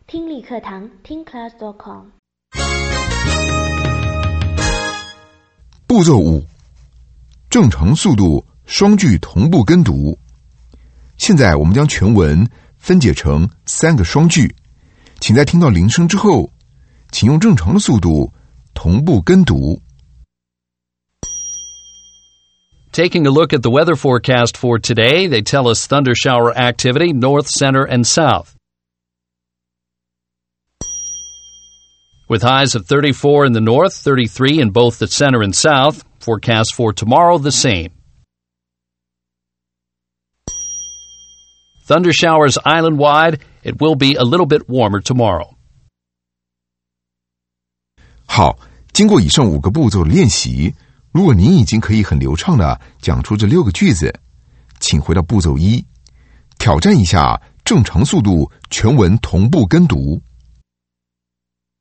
听力课堂听 class.com。 步骤5，正常速度双句同步跟读。现在我们将全文分解成3个双句，请在听到铃声之后，请用正常的速度同步跟读。 Taking a look at the weather forecast for today, they tell us thunder shower activity north, center, and south. With highs of 34 in the north, 33 in both the center and south, forecast for tomorrow the same. Thunder showers island-wide, it will be a little bit warmer tomorrow. 好，经过以上5个步骤的练习，如果您已经可以很流畅地讲出这6个句子，请回到步骤1，挑战一下正常速度全文同步跟读。